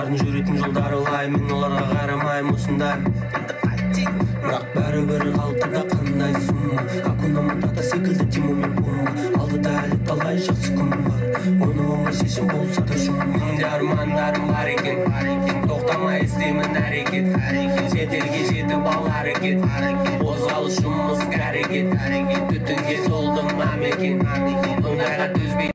Олардың жүретін жолдары лай, мен оларға қарамаймын осындай. Бірақ бәрібір қалыпта қандай сұмма. Акуна Матата секілді Тимон мен Пумба. Алдыда әлі талай жақсы күн бар. Оны оңай шешім болса да жұмма. Менде армандарым бар екен, тоқтамай істеймін әрекет. Шетелге жетіп ал әрекет, қозғалыс жұмыс әрекет. Түтінге толды мамекен, ондайға төзбей